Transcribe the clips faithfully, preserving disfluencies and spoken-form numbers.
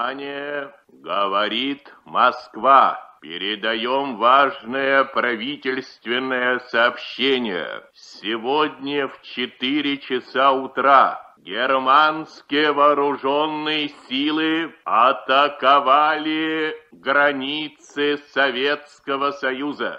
Внимание! Говорит Москва. Передаем важное правительственное сообщение. Сегодня в четыре часа утра германские вооруженные силы атаковали границы Советского Союза.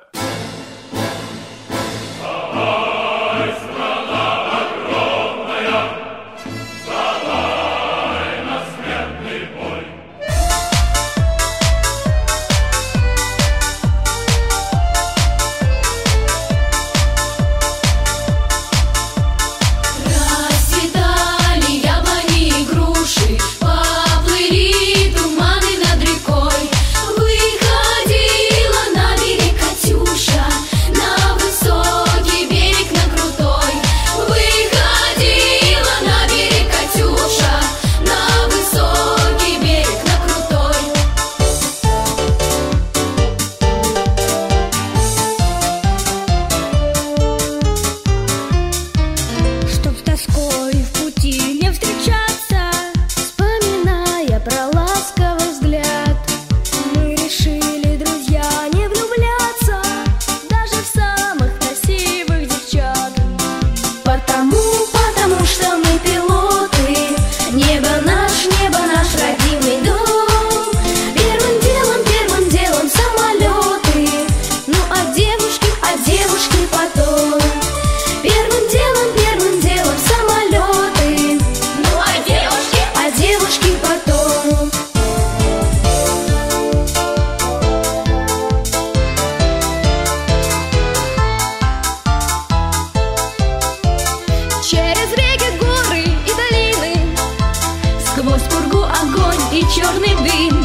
Черный дым.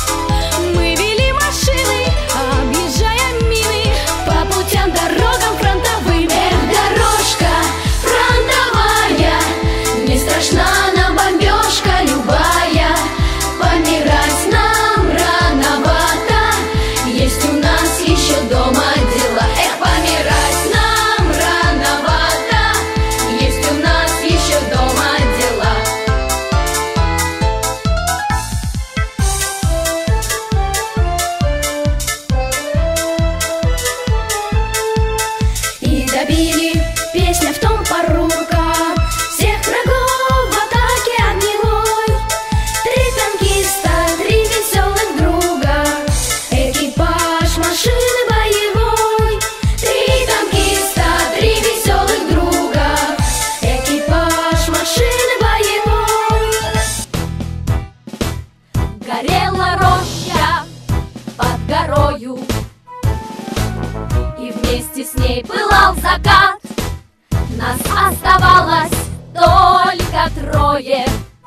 Мы вели машины, объезжая мины, по путям, дорогам фронтовым. Эх, дорожка фронтовая, не страшна нам бомбежка любая. Помирать нам рановато, есть у нас еще дома дела. Эх, помирать нам рановато, есть у нас еще дома дела. Добили, песня в том порука, всех врагов в атаке огневой. Три танкиста, три веселых друга, экипаж машины боевой. Три танкиста, три веселых друга, экипаж машины боевой. Горела роща под горою, и вместе с ней пылал закат. Нас оставалось только трое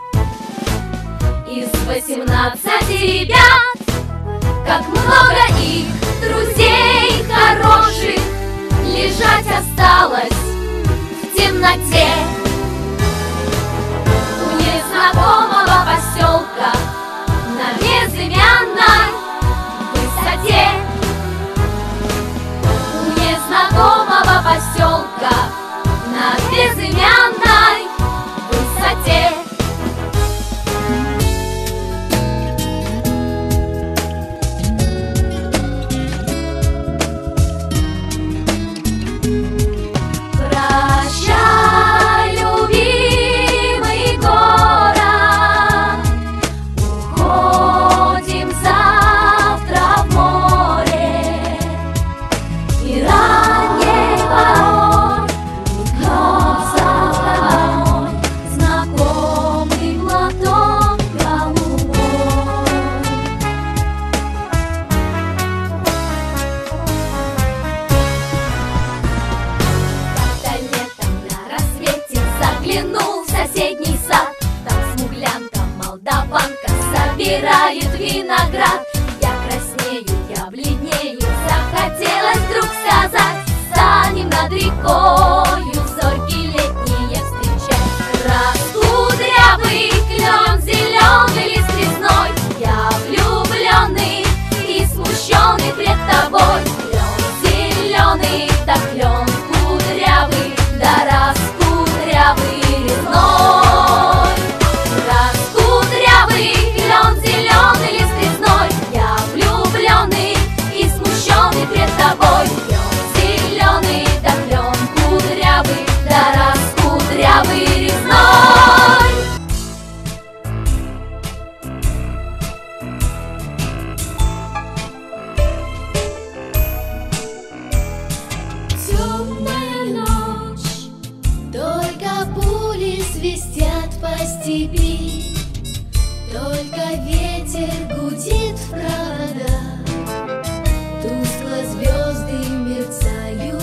из восемнадцати ребят. Как много их, друзей хороших, лежать осталось в темноте у незнакомого поселка на безымянной высоте. Знакомого поселка на безымянной высоте. степи, только ветер гудит в проводах, тускло звезды мерцают.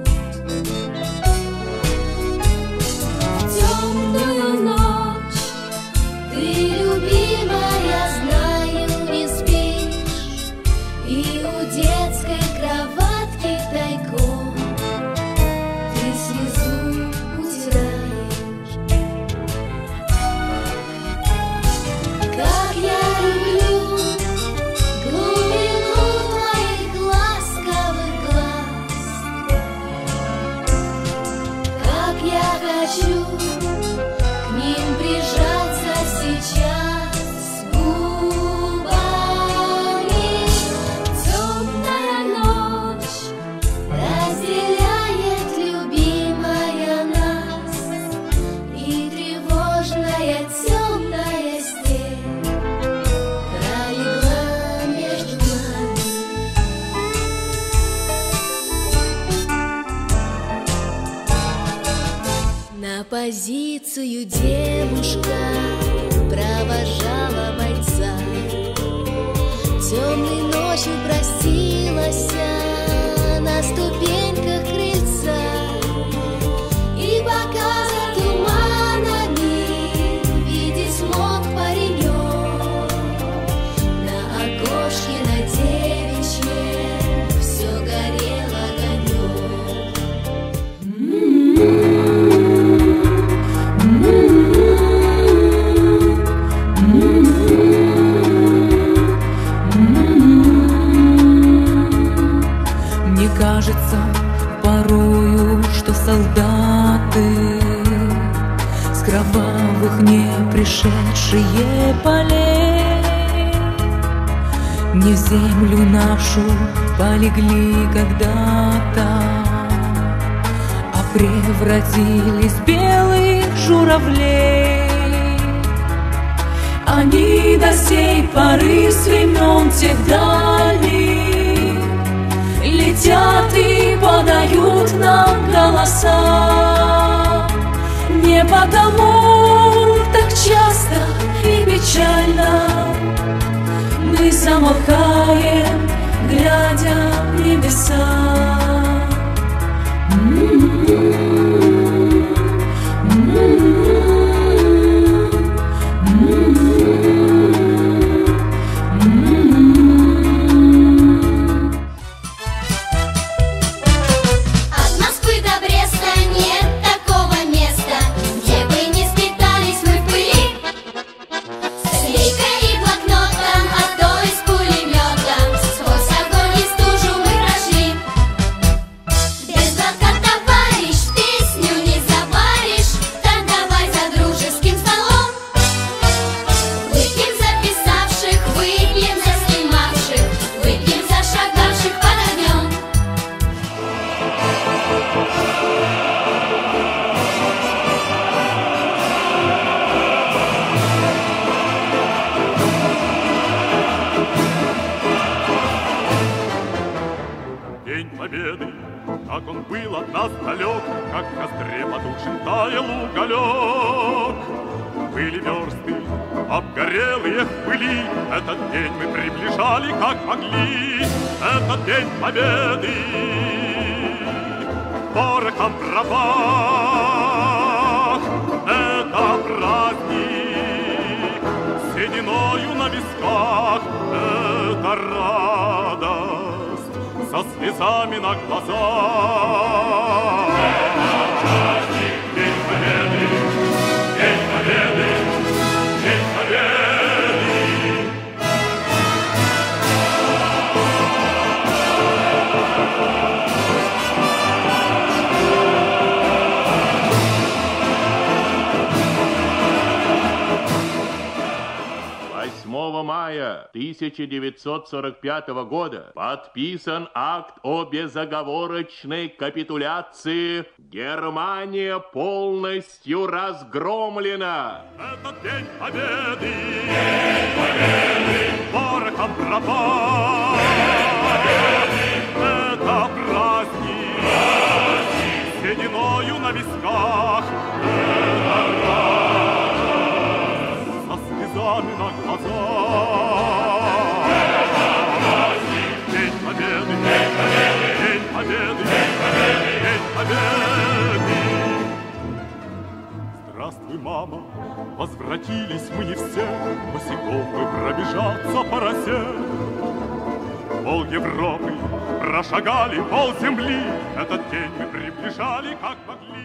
В темную ночь ты, любимая, знаю, не спишь, и у детской кроватки тайком ты слезу утираешь. Как я люблю глубину твоих ласковых глаз, как я хочу к ним прижаться сейчас губами. Темная ночь разделяет, любимая, нас, и тревожная темная степь пролегла между нами. На позицию девушка провожала бойца, темной ночью простилась на ступеньках крыльца, и пока за туманами видеть мог паренек, на окошке на девичье все горел огонек. Мне кажется порою, что солдаты с кровавых не пришедшие полей не в землю нашу полегли когда-то, а превратились в белых журавлей. Они до сей поры с времен тех дальних летят и подают нам голоса. Не потому так часто и печально мы замолкаем, глядя в небеса. От Москвы до Бреста нет такого места, где бы не скитались мы в пыли. С лейкой и блокнотом, а то и с пулеметом, сквозь огонь и стужу мы прошли. Без звонка, товарищ, песню не заваришь, так давай за дружеским столом. Выпьем за писавших, выпьем за снимавших, выпьем за шагавших под огнем. День Победы, как он был от нас далек, как в костре потухшим таял уголек. Были версты, обгорелые в пыли, этот день мы приближали как могли. Этот день Победы порохом пропах. Это праздник с сединою на висках. Это радость со слезами на глазах. День Победы, День Победы, День Победы. восьмого мая тысяча девятьсот сорок пятого года подписан акт о безоговорочной капитуляции. Германия полностью разгромлена. Этот день Победы, День Победы, порохом пропах. Это праздник, праздник, сединою на висках. Это радость слезами на глазах. День Победы, День Победы, День Победы, День Победы. Здравствуй, мама, возвратились мы не все, босиком мы пробежаться по росе. Пол Европы прошагали, пол земли, этот день мы приближали, как могли.